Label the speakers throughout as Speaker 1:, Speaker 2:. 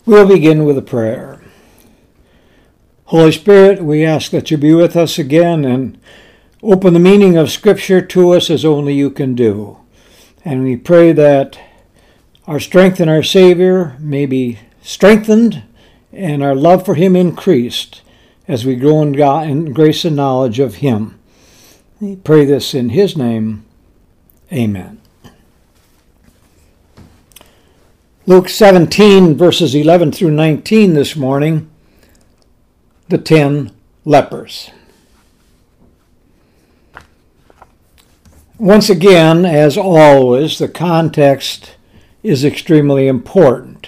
Speaker 1: We'll begin with a prayer. Holy Spirit, we ask that you be with us again and open the meaning of Scripture to us as only you can do. And we pray that our strength in our Savior may be strengthened and our love for him increased as we grow in grace and knowledge of him. We pray this in his name. Amen. Luke 17, verses 11 through 19 this morning, the 10 lepers. Once again, as always, the context is extremely important.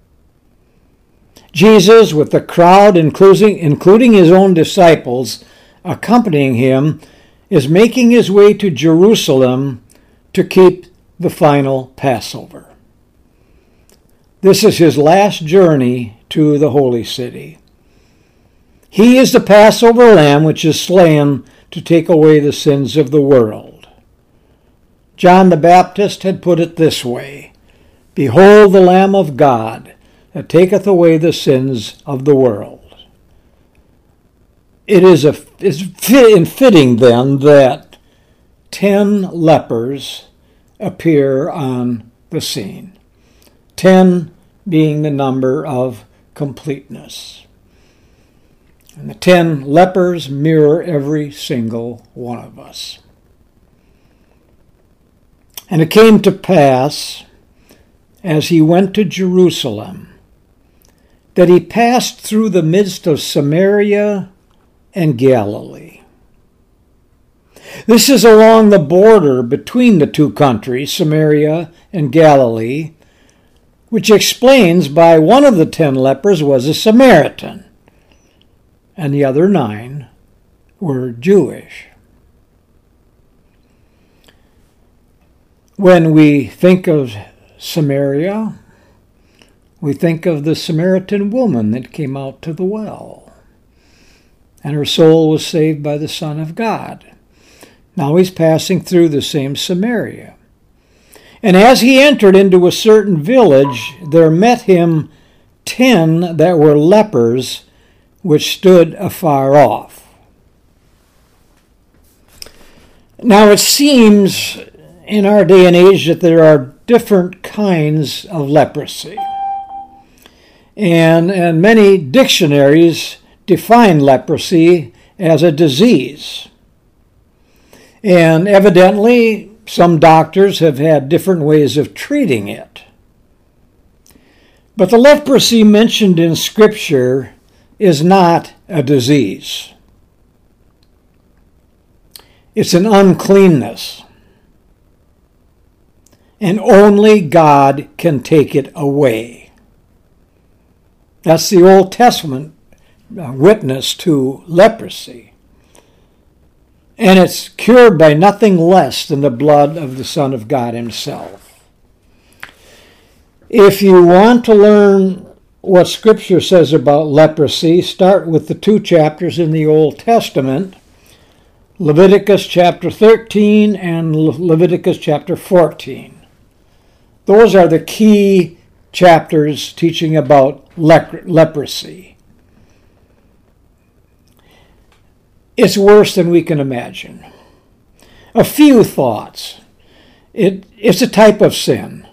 Speaker 1: Jesus, with the crowd, including his own disciples, accompanying him, is making his way to Jerusalem to keep the final Passover. This is his last journey to the holy city. He is the Passover lamb which is slain to take away the sins of the world. John the Baptist had put it this way, "Behold the Lamb of God, that taketh away the sins of the world." It is fitting then that 10 lepers appear on the scene. 10 being the number of completeness. And the 10 lepers mirror every single one of us. And it came to pass, as he went to Jerusalem, that he passed through the midst of Samaria and Galilee. This is along the border between the two countries, Samaria and Galilee, which explains why one of the 10 lepers was a Samaritan, and the other 9 were Jewish. When we think of Samaria, we think of the Samaritan woman that came out to the well, and her soul was saved by the Son of God. Now he's passing through the same Samaria. And as he entered into a certain village, there met him 10 that were lepers, which stood afar off. Now it seems in our day and age that there are different kinds of leprosy. And many dictionaries define leprosy as a disease. And evidently, some doctors have had different ways of treating it. But the leprosy mentioned in Scripture is not a disease. It's an uncleanness. And only God can take it away. That's the Old Testament witness to leprosy. And it's cured by nothing less than the blood of the Son of God himself. If you want to learn what Scripture says about leprosy, start with the 2 chapters in the Old Testament, Leviticus chapter 13 and Leviticus chapter 14. Those are the key chapters teaching about leprosy. It's worse than we can imagine. A few thoughts. It's a type of sin.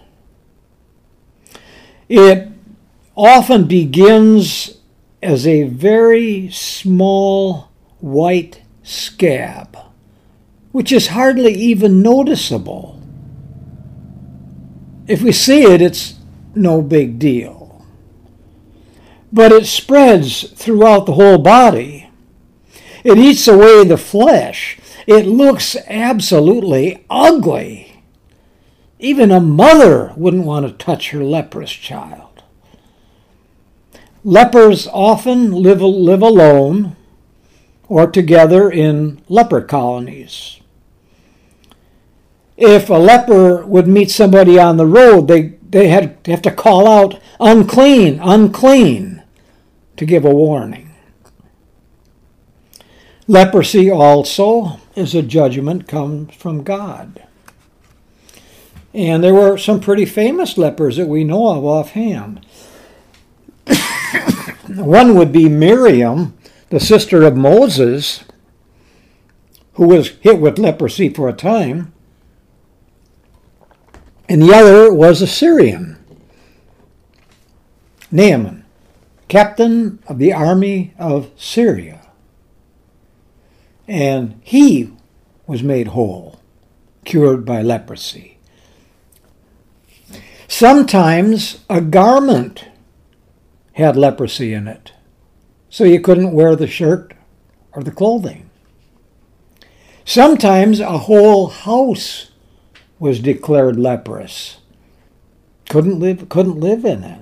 Speaker 1: It often begins as a very small white scab, which is hardly even noticeable. If we see it, it's no big deal. But it spreads throughout the whole body. It eats away the flesh. It looks absolutely ugly. Even a mother wouldn't want to touch her leprous child. Lepers often live alone or together in leper colonies. If a leper would meet somebody on the road, they have to call out, "Unclean, unclean," to give a warning. Leprosy also is a judgment comes from God. And there were some pretty famous lepers that we know of offhand. One would be Miriam, the sister of Moses, who was hit with leprosy for a time. And the other was a Syrian, Naaman, captain of the army of Syria. And he was made whole, cured by leprosy. Sometimes a garment had leprosy in it, so you couldn't wear the shirt or the clothing. Sometimes a whole house was declared leprous. Couldn't live in it.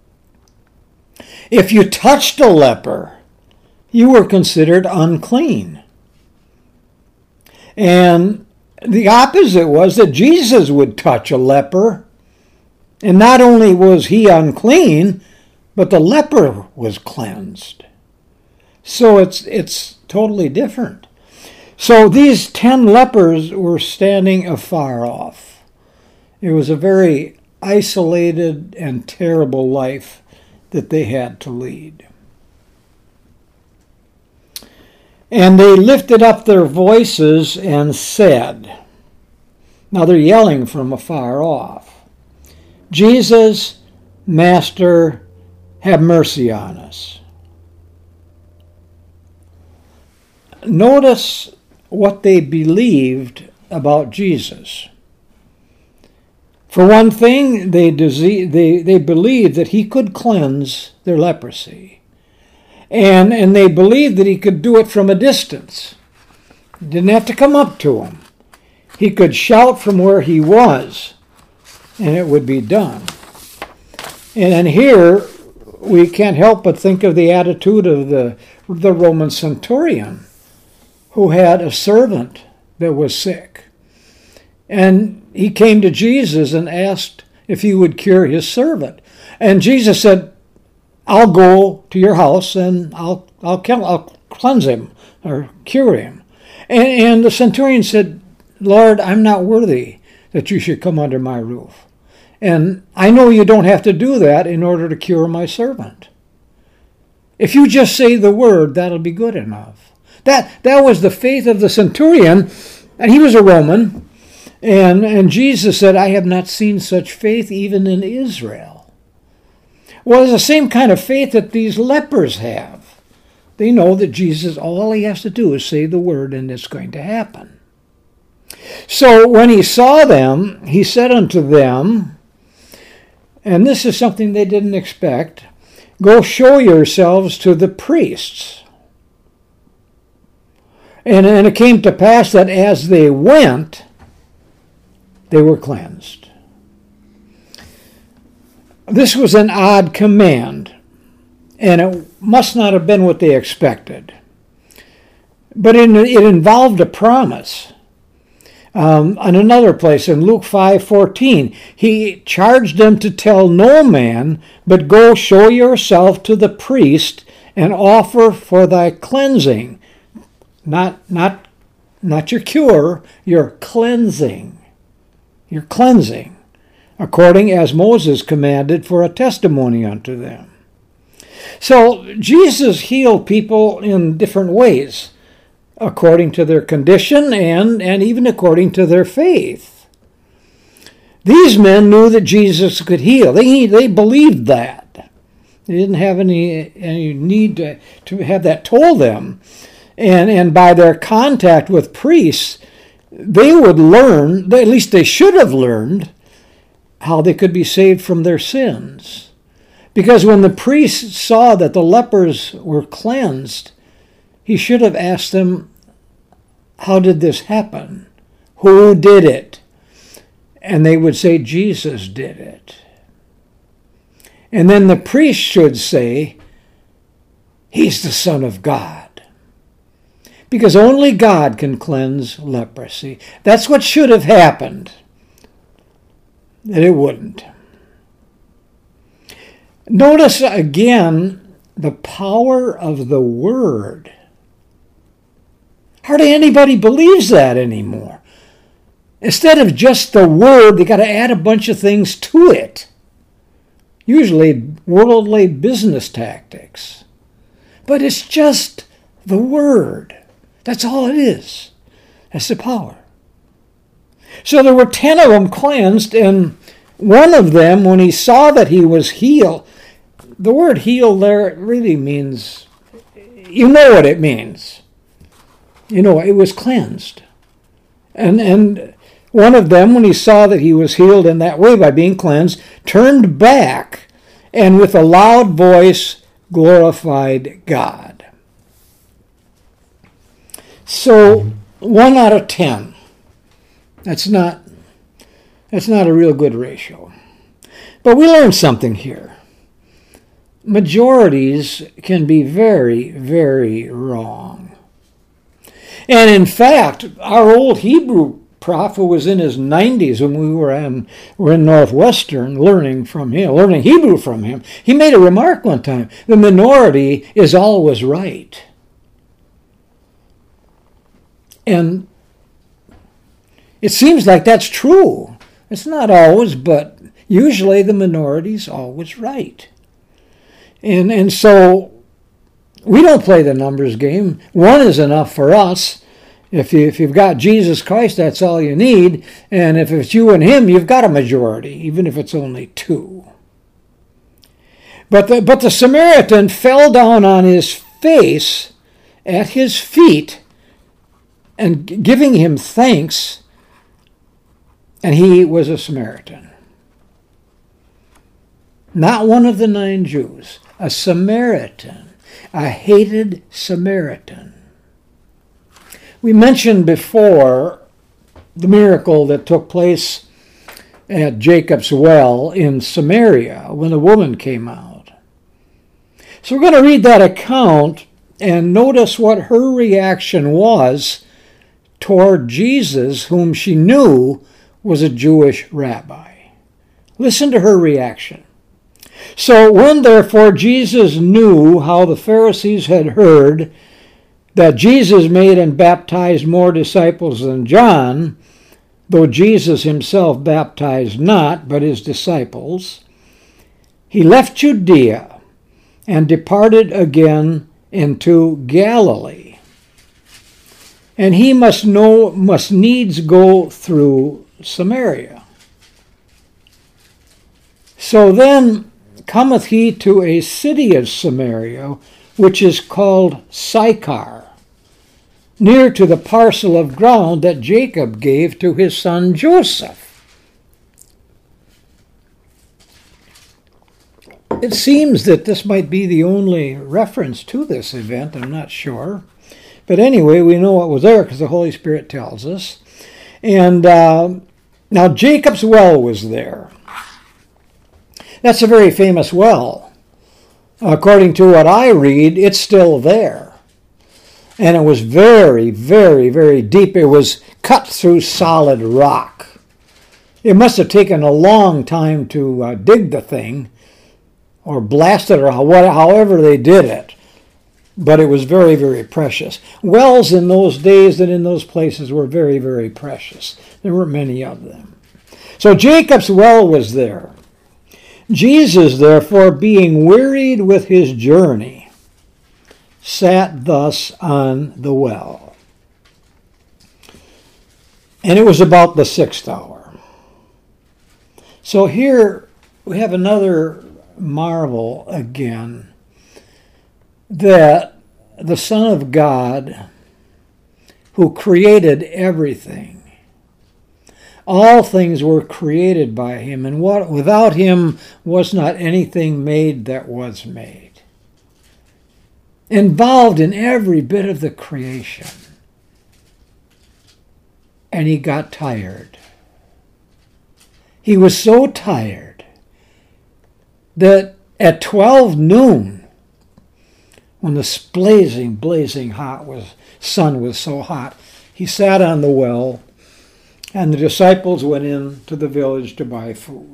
Speaker 1: If you touched a leper, you were considered unclean. And the opposite was that Jesus would touch a leper, and not only was he unclean, but the leper was cleansed. So it's totally different. So these 10 lepers were standing afar off. It was a very isolated and terrible life that they had to lead. And they lifted up their voices and said, now they're yelling from afar off, Jesus, Master, have mercy on us. Notice what they believed about Jesus. For one thing, they believed that he could cleanse their leprosy. And they believed that he could do it from a distance. He didn't have to come up to him. He could shout from where he was, and it would be done. And here, we can't help but think of the attitude of the Roman centurion, who had a servant that was sick. And he came to Jesus and asked if he would cure his servant. And Jesus said, I'll go to your house and I'll cleanse him or cure him. And the centurion said, Lord, I'm not worthy that you should come under my roof. And I know you don't have to do that in order to cure my servant. If you just say the word, that'll be good enough. That was the faith of the centurion, and he was a Roman. And Jesus said, I have not seen such faith even in Israel. Well, it's the same kind of faith that these lepers have. They know that Jesus, all he has to do is say the word, and it's going to happen. So when he saw them, he said unto them, and this is something they didn't expect, go show yourselves to the priests. And it came to pass that as they went, they were cleansed. This was an odd command, and it must not have been what they expected. But it involved a promise. On another place, in Luke 5:14, he charged them to tell no man, but go show yourself to the priest and offer for thy cleansing. Not your cure, your cleansing. Your cleansing, according as Moses commanded for a testimony unto them. So Jesus healed people in different ways, according to their condition and even according to their faith. These men knew that Jesus could heal. They believed that. They didn't have any need to have that told them. And by their contact with priests, they would learn, at least they should have learned, how they could be saved from their sins. Because when the priest saw that the lepers were cleansed, he should have asked them, how did this happen? Who did it? And they would say, Jesus did it. And then the priest should say, he's the Son of God. Because only God can cleanse leprosy. That's what should have happened. And it wouldn't. Notice again the power of the Word. Hardly anybody believes that anymore. Instead of just the Word, they got to add a bunch of things to it. usually worldly business tactics. But it's just the Word. That's all it is. That's the power. So there were 10 of them cleansed, and one of them, when he saw that he was healed, the word healed there really means, you know what it means. You know, it was cleansed. And one of them, when he saw that he was healed in that way by being cleansed, turned back and with a loud voice glorified God. So 1 out of 10. That's not a real good ratio. But we learned something here. Majorities can be very, very wrong. And in fact, our old Hebrew prof, who was in his 90s when we were in Northwestern learning Hebrew from him, he made a remark one time: the minority is always right. And it seems like that's true. It's not always, but usually the minority's always right. And so we don't play the numbers game. 1 is enough for us. If you've got Jesus Christ, that's all you need. And if it's you and him, you've got a majority, even if it's only 2. But the Samaritan fell down on his face at his feet and giving him thanks, and he was a Samaritan. Not one of the 9 Jews, a Samaritan, a hated Samaritan. We mentioned before the miracle that took place at Jacob's well in Samaria when the woman came out. So we're going to read that account and notice what her reaction was toward Jesus, whom she knew was a Jewish rabbi. Listen to her reaction. So when therefore Jesus knew how the Pharisees had heard that Jesus made and baptized more disciples than John, though Jesus himself baptized not, but his disciples, he left Judea and departed again into Galilee. And he must needs go through Samaria. So then cometh he to a city of Samaria, which is called Sychar, near to the parcel of ground that Jacob gave to his son Joseph. It seems that this might be the only reference to this event, I'm not sure. But anyway, we know it was there because the Holy Spirit tells us. And now Jacob's well was there. That's a very famous well. According to what I read, it's still there. And it was very, very, very deep. It was cut through solid rock. It must have taken a long time to dig the thing, or blast it, or however they did it. But it was very, very precious. Wells in those days and in those places were very, very precious. There weren't many of them. So Jacob's well was there. Jesus, therefore, being wearied with his journey, sat thus on the well. And it was about the 6th hour. So here we have another marvel again, that the Son of God, who created everything, all things were created by him, and without him was not anything made that was made. Involved in every bit of the creation. And he got tired. He was so tired that at 12 noon, when the blazing sun was so hot, he sat on the well, and the disciples went in to the village to buy food.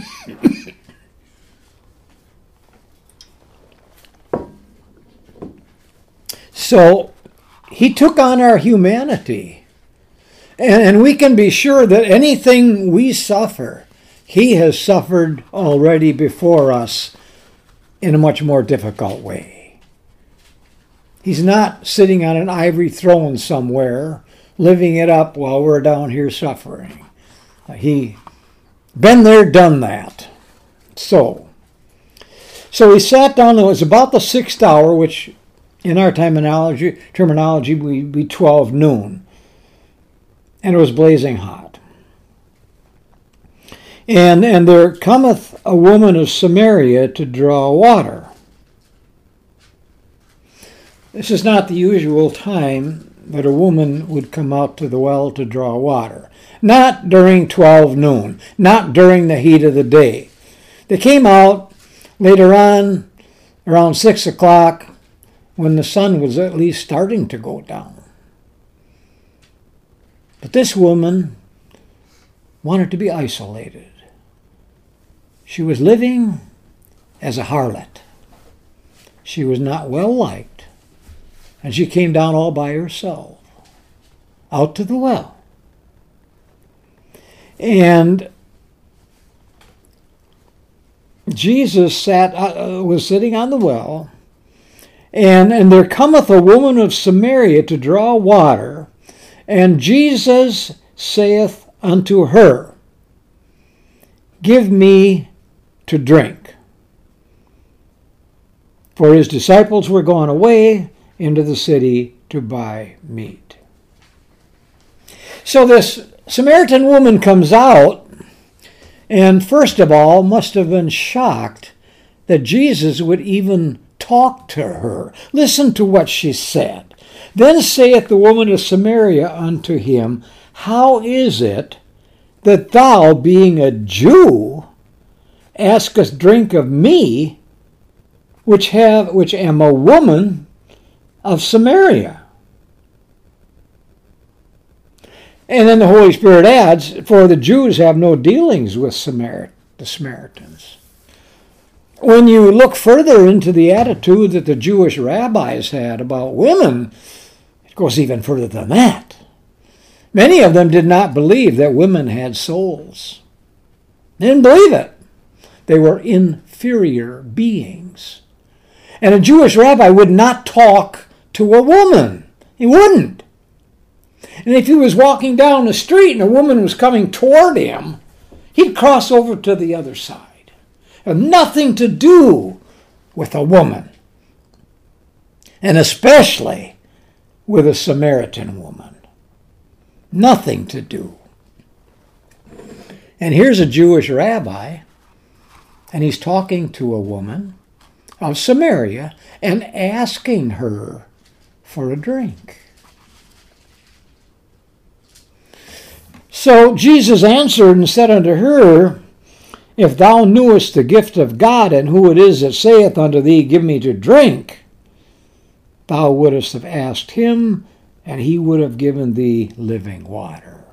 Speaker 1: So he took on our humanity. And we can be sure that anything we suffer, He has suffered already before us in a much more difficult way. He's not sitting on an ivory throne somewhere, living it up while we're down here suffering. He been there, done that. So he sat down. It was about the 6th hour, which in our terminology would be 12 noon. And it was blazing hot. And there cometh a woman of Samaria to draw water. This is not the usual time that a woman would come out to the well to draw water. Not during 12 noon, not during the heat of the day. They came out later on, around 6 o'clock, when the sun was at least starting to go down. But this woman wanted to be isolated. She was living as a harlot. She was not well liked, and she came down all by herself, out to the well. And Jesus was sitting on the well, and there cometh a woman of Samaria to draw water, and Jesus saith unto her, Give me to drink. For his disciples were gone away into the city to buy meat. So this Samaritan woman comes out, and first of all must have been shocked that Jesus would even talk to her. Listen to what she said. Then saith the woman of Samaria unto him, How is it that thou, being a Jew, askest drink of me, which am a woman of Samaria? And then the Holy Spirit adds, For the Jews have no dealings with the Samaritans. When you look further into the attitude that the Jewish rabbis had about women, it goes even further than that. Many of them did not believe that women had souls. They didn't believe it. They were inferior beings. And a Jewish rabbi would not talk to a woman. He wouldn't. And if he was walking down the street and a woman was coming toward him, he'd cross over to the other side. It had nothing to do with a woman. And especially with a Samaritan woman. Nothing to do. And here's a Jewish rabbi, and he's talking to a woman of Samaria and asking her for a drink. So Jesus answered and said unto her, If thou knewest the gift of God, and who it is that saith unto thee, Give me to drink, thou wouldest have asked him, and he would have given thee living water.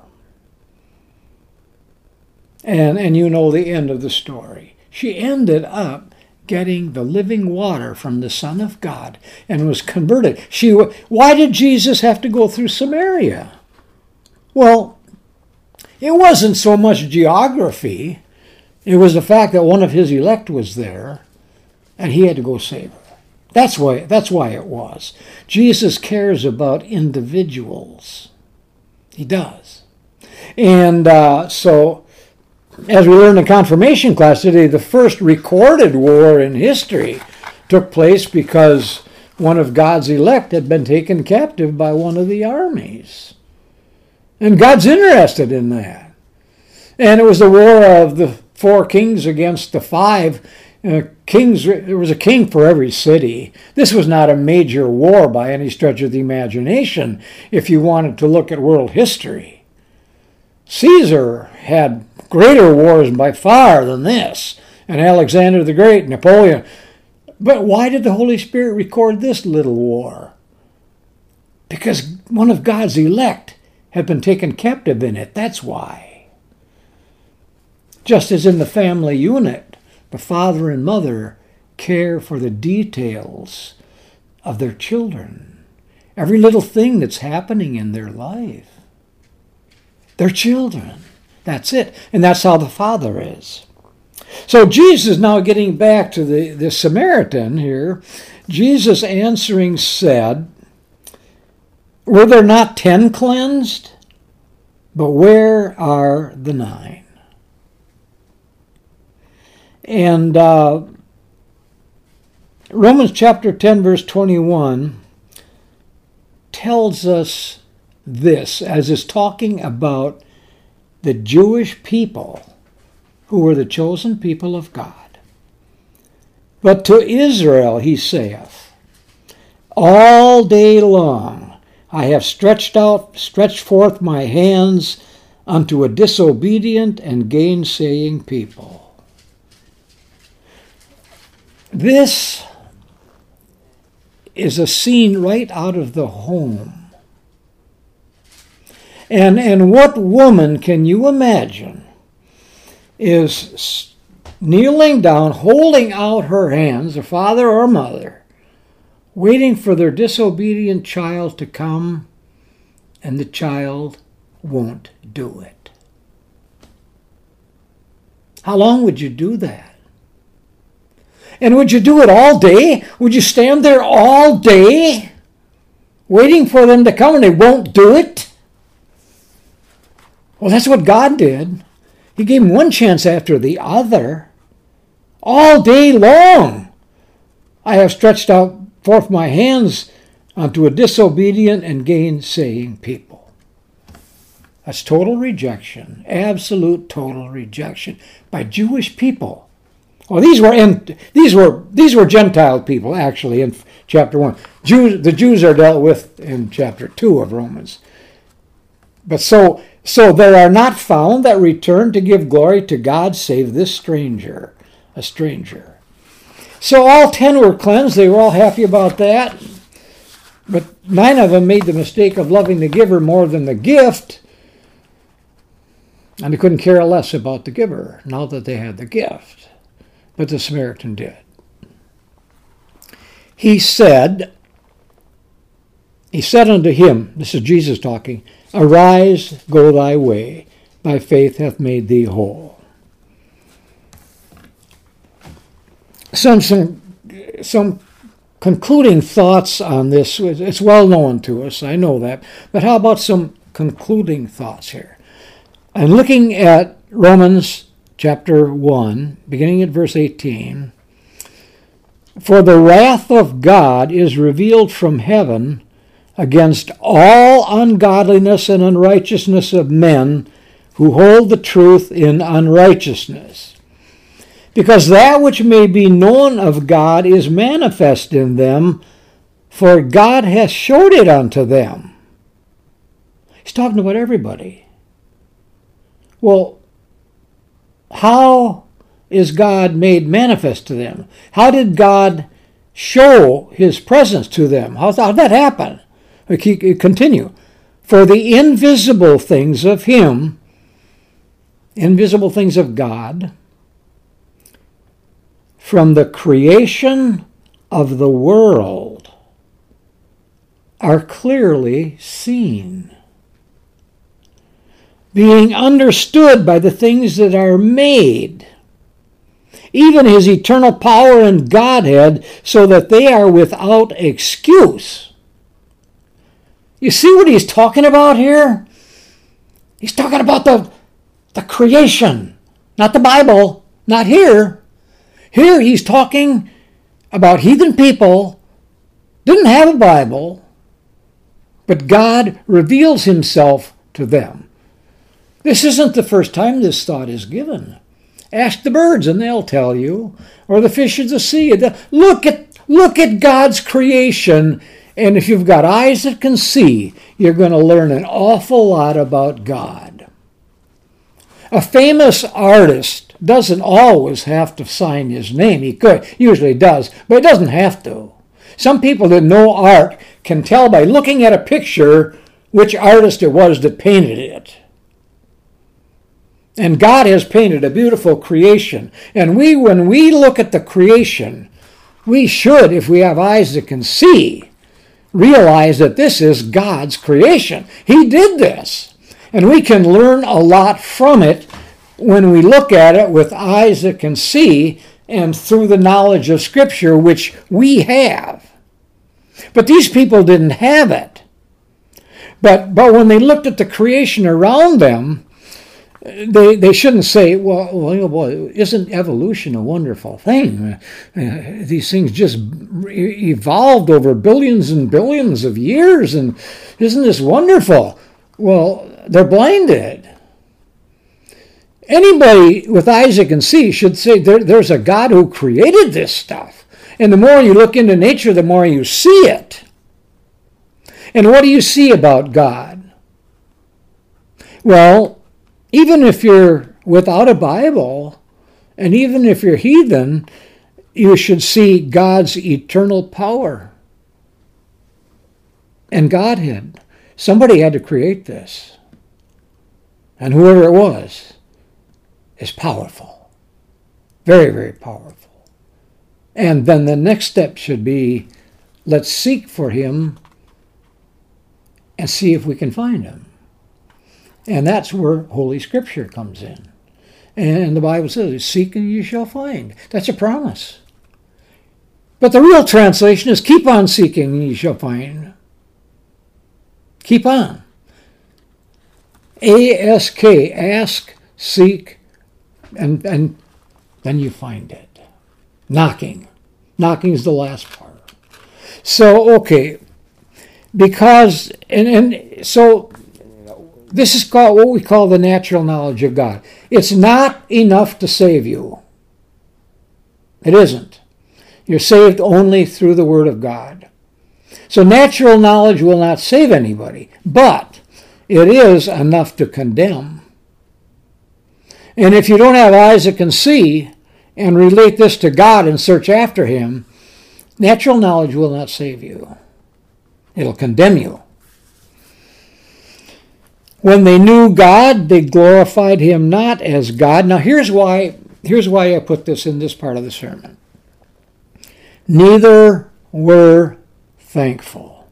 Speaker 1: And you know the end of the story. She ended up getting the living water from the Son of God and was converted. Why did Jesus have to go through Samaria? Well, it wasn't so much geography. It was the fact that one of his elect was there, and he had to go save her. That's why it was. Jesus cares about individuals. He does. And so, as we learned in confirmation class today, the first recorded war in history took place because one of God's elect had been taken captive by one of the armies. And God's interested in that. And it was the war of the 4 kings against the 5 kings. There was a king for every city. This was not a major war by any stretch of the imagination if you wanted to look at world history. Caesar had greater wars by far than this, and Alexander the Great, Napoleon. But why did the Holy Spirit record this little war? Because one of God's elect had been taken captive in it. That's why. Just as in the family unit, the father and mother care for the details of their children. Every little thing that's happening in their life. Their children. That's it. And that's how the Father is. So Jesus, now getting back to the Samaritan here, Jesus answering said, were there not 10 cleansed? But where are the 9? And Romans chapter 10, verse 21 tells us this, as is talking about the Jewish people who were the chosen people of God. But to Israel he saith, all day long I have stretched forth my hands unto a disobedient and gainsaying people. This is a scene right out of the home. And what woman can you imagine is kneeling down, holding out her hands, a father or mother, waiting for their disobedient child to come, and the child won't do it? How long would you do that? And would you do it all day? Would you stand there all day waiting for them to come and they won't do it? Well, that's what God did. He gave him one chance after the other. All day long I have stretched out forth my hands unto a disobedient and gainsaying people. That's total rejection, absolute total rejection by Jewish people. Well, these were Gentile people, actually, in chapter 1. The Jews are dealt with in chapter 2 of Romans. But so there are not found that return to give glory to God save this stranger, a stranger. So all 10 were cleansed. They were all happy about that. But 9 of them made the mistake of loving the giver more than the gift. And they couldn't care less about the giver now that they had the gift. But the Samaritan did. He said unto him, this is Jesus talking, arise, go thy way, thy faith hath made thee whole. Some concluding thoughts on this. It's well known to us, I know that. But how about some concluding thoughts here? I'm looking at Romans chapter 1, beginning at verse 18. For the wrath of God is revealed from heaven against all ungodliness and unrighteousness of men who hold the truth in unrighteousness. Because that which may be known of God is manifest in them, for God hath showed it unto them. He's talking about everybody. Well, how is God made manifest to them? How did God show his presence to them? How did that happen? Continue. For the invisible things of him, invisible things of God, from the creation of the world are clearly seen, being understood by the things that are made, even his eternal power and Godhead, so that they are without excuse. You see what he's talking about here? He's talking about the creation, not the Bible, not here. Here he's talking about heathen people, didn't have a Bible, but God reveals himself to them. This isn't the first time this thought is given. Ask the birds and they'll tell you, or the fish of the sea. Look at God's creation, and if you've got eyes that can see, you're going to learn an awful lot about God. A famous artist doesn't always have to sign his name. He usually does, but he doesn't have to. Some people that know art can tell by looking at a picture which artist it was that painted it. And God has painted a beautiful creation. And when we look at the creation, we should, if we have eyes that can see, realize that this is God's creation. He did this. And we can learn a lot from it when we look at it with eyes that can see and through the knowledge of Scripture, which we have. But these people didn't have it. But when they looked at the creation around them, they shouldn't say, well, isn't evolution a wonderful thing? These things just evolved over billions and billions of years, and isn't this wonderful? Well, they're blinded. Anybody with eyes that can see should say there's a God who created this stuff. And the more you look into nature, the more you see it. And what do you see about God? Well, even if you're without a Bible, and even if you're heathen, you should see God's eternal power and Godhead. Somebody had to create this. And whoever it was is powerful. Very, very powerful. And then the next step should be, let's seek for him and see if we can find him. And that's where Holy Scripture comes in. And the Bible says, seek and you shall find. That's a promise. But the real translation is, keep on seeking and you shall find. Keep on. ASK, ask, seek, and then you find it. Knocking. Knocking is the last part. So, okay. Because, and so this is called what we call the natural knowledge of God. It's not enough to save you. It isn't. You're saved only through the Word of God. So natural knowledge will not save anybody, but it is enough to condemn. And if you don't have eyes that can see and relate this to God and search after him, natural knowledge will not save you. It'll condemn you. When they knew God, they glorified him not as God. Now here's why I put this in this part of the sermon. Neither were thankful.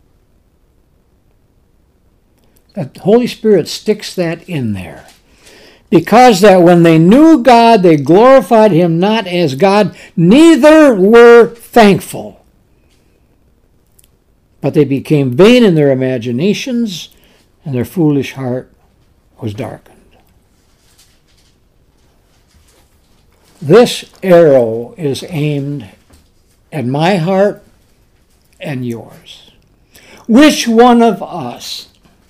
Speaker 1: The Holy Spirit sticks that in there. Because that when they knew God, they glorified him not as God, neither were thankful. But they became vain in their imaginations, and their foolish heart was darkened. This arrow is aimed at my heart and yours. Which one of us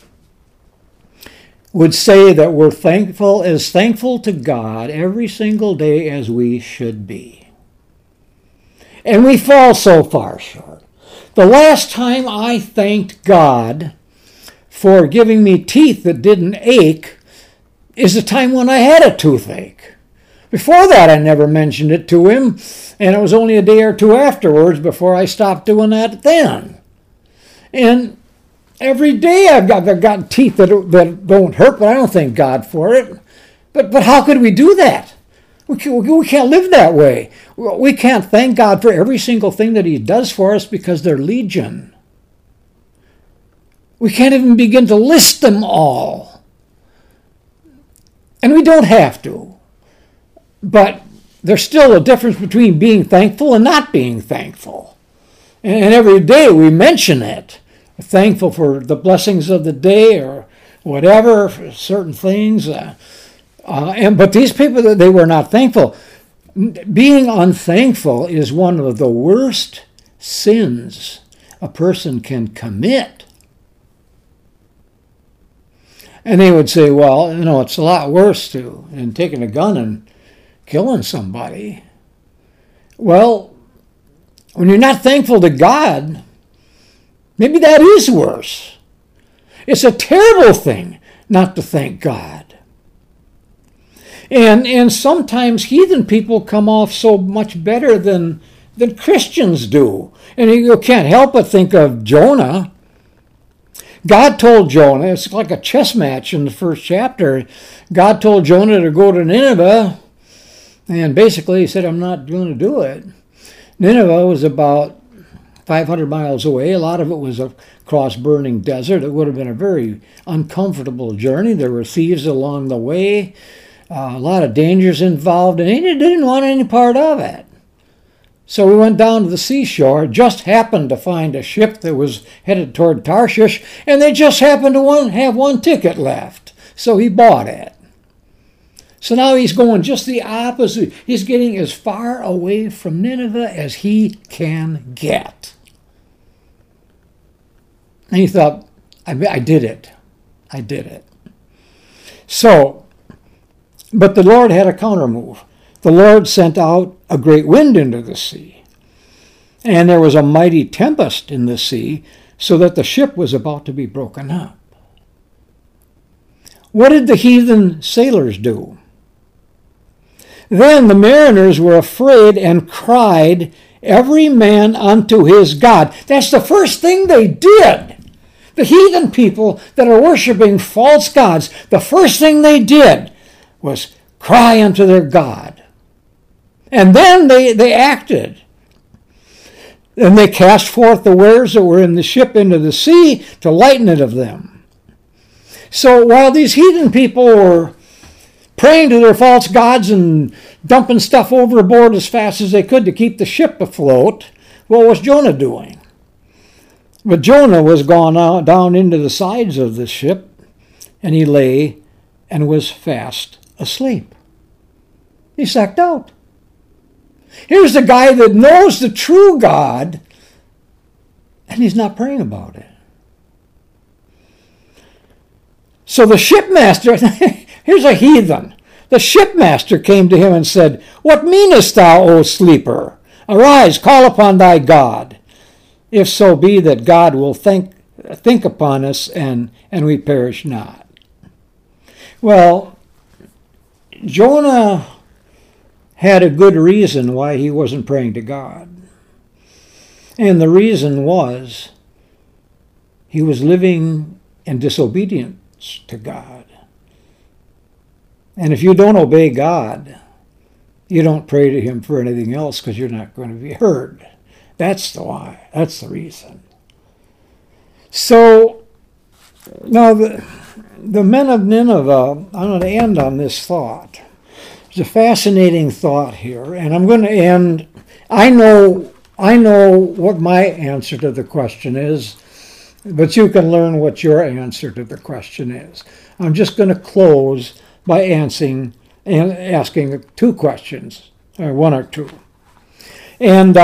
Speaker 1: would say that we're thankful to God every single day as we should be? And we fall so far short. The last time I thanked God for giving me teeth that didn't ache is the time when I had a toothache. Before that, I never mentioned it to him, and it was only a day or two afterwards before I stopped doing that then. And every day I've got teeth that don't hurt, but I don't thank God for it. But how could we do that? We can't live that way. We can't thank God for every single thing that he does for us because they're legion. We can't even begin to list them all. And we don't have to. But there's still a difference between being thankful and not being thankful. And every day we mention it. Thankful for the blessings of the day or whatever, for certain things. But these people, they were not thankful. Being unthankful is one of the worst sins a person can commit. And they would say, well, it's a lot worse than taking a gun and killing somebody. Well, when you're not thankful to God, maybe that is worse. It's a terrible thing not to thank God. And sometimes heathen people come off so much better than Christians do. And you can't help but think of Jonah. God told Jonah, it's like a chess match in the first chapter. God told Jonah to go to Nineveh, and basically he said, I'm not going to do it. Nineveh was about 500 miles away. A lot of it was across burning desert. It would have been a very uncomfortable journey. There were thieves along the way, a lot of dangers involved, and he didn't want any part of it. So we went down to the seashore, just happened to find a ship that was headed toward Tarshish, and they just happened to have one ticket left. So he bought it. So now he's going just the opposite. He's getting as far away from Nineveh as he can get. And he thought, I did it. I did it. So, but the Lord had a counter move. The Lord sent out a great wind into the sea. And there was a mighty tempest in the sea, so that the ship was about to be broken up. What did the heathen sailors do? Then the mariners were afraid and cried, every man unto his God. That's the first thing they did. The heathen people that are worshiping false gods, the first thing they did was cry unto their God. And then they acted. And they cast forth the wares that were in the ship into the sea to lighten it of them. So while these heathen people were praying to their false gods and dumping stuff overboard as fast as they could to keep the ship afloat, what was Jonah doing? But Jonah was gone out, down into the sides of the ship, and he lay and was fast asleep. He sacked out. Here's the guy that knows the true God, and he's not praying about it. So the shipmaster, here's a heathen. The shipmaster came to him and said, what meanest thou, O sleeper? Arise, call upon thy God, if so be that God will think upon us and we perish not. Well, Jonah had a good reason why he wasn't praying to God. And the reason was he was living in disobedience to God. And if you don't obey God, you don't pray to him for anything else because you're not going to be heard. That's the why. That's the reason. So, now the men of Nineveh, I'm going to end on this thought. There's a fascinating thought here, and I'm going to end. I know what my answer to the question is, but you can learn what your answer to the question is. I'm just going to close by asking two questions, or one or two. And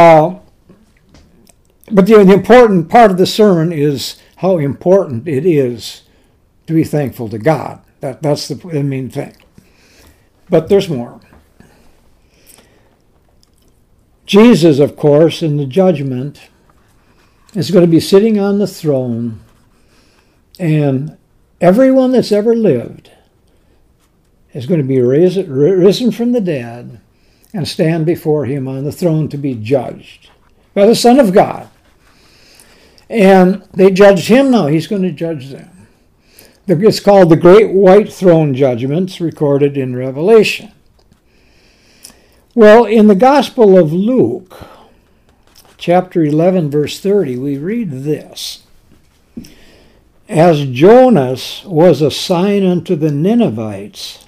Speaker 1: but the important part of the sermon is how important it is to be thankful to God. That's the main thing. But there's more. Jesus, of course, in the judgment, is going to be sitting on the throne, and everyone that's ever lived is going to be risen from the dead and stand before him on the throne to be judged by the Son of God. And they judged him, now he's going to judge them. It's called the Great White Throne Judgments, recorded in Revelation. Well, in the Gospel of Luke, chapter 11, verse 30, we read this. As Jonas was a sign unto the Ninevites,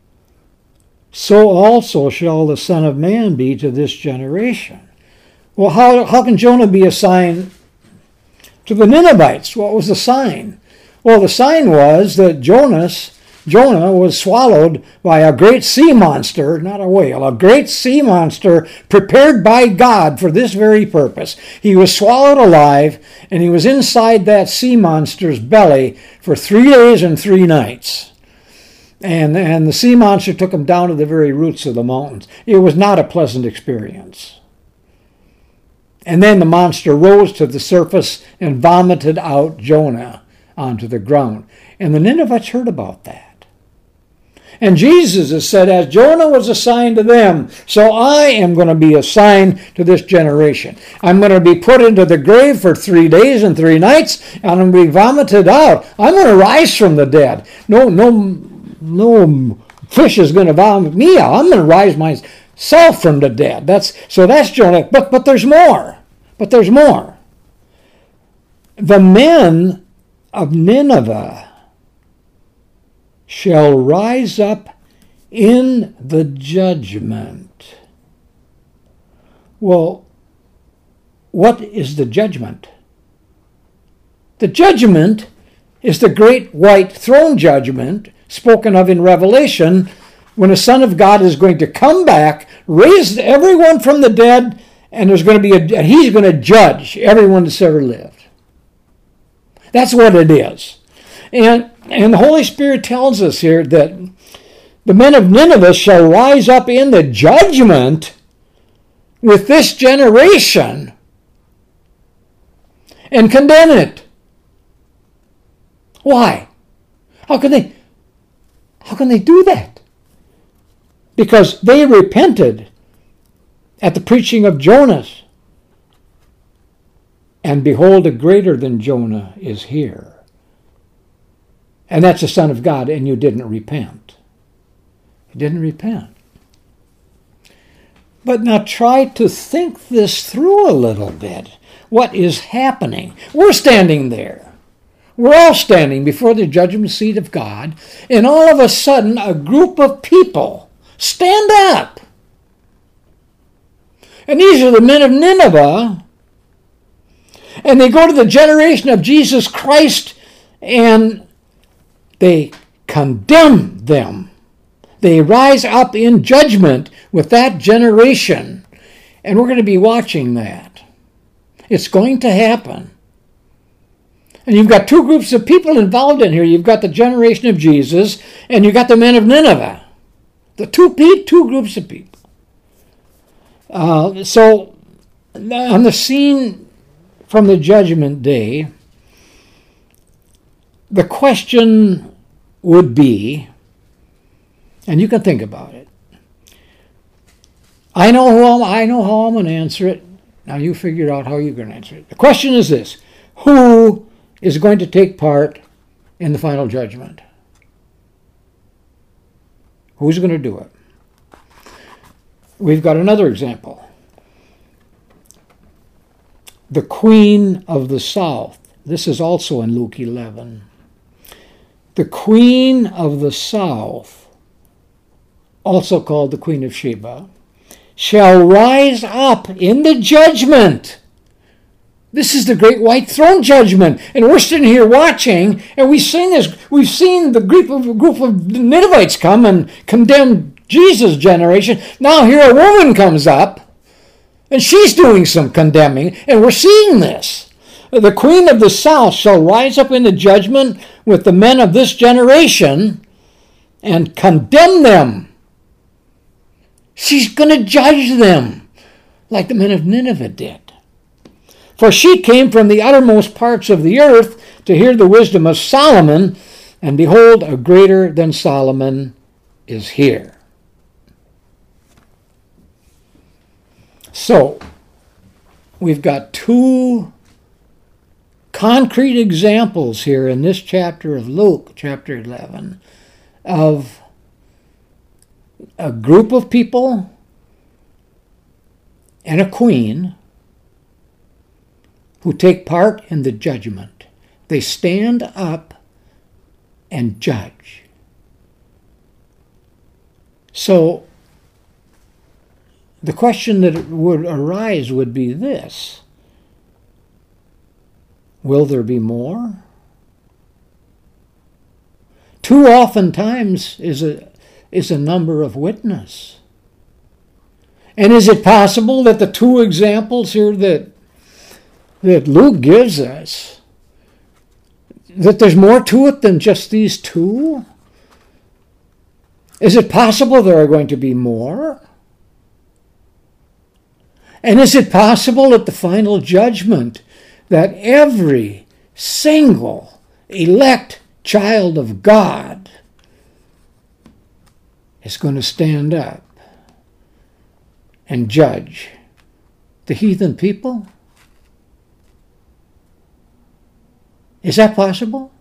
Speaker 1: so also shall the Son of Man be to this generation. Well, how can Jonah be a sign to the Ninevites? What was the sign? Well, the sign was that Jonah was swallowed by a great sea monster, not a whale, a great sea monster prepared by God for this very purpose. He was swallowed alive, and he was inside that sea monster's belly for 3 days and 3 nights. And the sea monster took him down to the very roots of the mountains. It was not a pleasant experience. And then the monster rose to the surface and vomited out Jonah onto the ground. And the Ninevites heard about that. And Jesus has said, as Jonah was a sign to them, so I am going to be a sign to this generation. I'm going to be put into the grave for 3 days and 3 nights, and I'm going to be vomited out. I'm going to rise from the dead. No fish is going to vomit me out. I'm going to rise myself from the dead. That's Jonah. But there's more. But there's more. the men of Nineveh shall rise up in the judgment. Well, what is the judgment? The judgment is the great white throne judgment spoken of in Revelation, when the Son of God is going to come back, raise everyone from the dead, and he's going to judge everyone that's ever lived. That's what it is. And the Holy Spirit tells us here that the men of Nineveh shall rise up in the judgment with this generation and condemn it. Why? How can they do that? Because they repented at the preaching of Jonas. And behold, a greater than Jonah is here. And that's the Son of God, and you didn't repent. You didn't repent. But now try to think this through a little bit. What is happening? We're standing there. We're all standing before the judgment seat of God, and all of a sudden a group of people stand up. And these are the men of Nineveh, and they go to the generation of Jesus Christ and they condemn them. They rise up in judgment with that generation, and we're going to be watching that. It's going to happen. And you've got two groups of people involved in here. You've got the generation of Jesus, and you've got the men of Nineveh. The two groups of people. So, on the scene from the judgment day, the question would be, and you can think about it. I know how I'm going to answer it. Now you figure out how you're going to answer it. The question is this: who is going to take part in the final judgment? Who's going to do it? We've got another example. The Queen of the South. This is also in Luke 11. The Queen of the South, also called the Queen of Sheba, shall rise up in the judgment. This is the great white throne judgment. And we're sitting here watching, and we've seen this. We've seen the group of Ninevites come and condemn Jesus' generation. Now here a woman comes up, and she's doing some condemning, and we're seeing this. The Queen of the South shall rise up in the judgment with the men of this generation and condemn them. She's going to judge them like the men of Nineveh did. For she came from the uttermost parts of the earth to hear the wisdom of Solomon, and behold, a greater than Solomon is here. So, we've got two concrete examples here in this chapter of Luke, chapter 11, of a group of people and a queen who take part in the judgment. They stand up and judge. So, the question that would arise would be this: will there be more? Two oftentimes is a number of witness. And is it possible that the two examples here that Luke gives us, that there's more to it than just these two? Is it possible there are going to be more? And is it possible at the final judgment that every single elect child of God is going to stand up and judge the heathen people? Is that possible?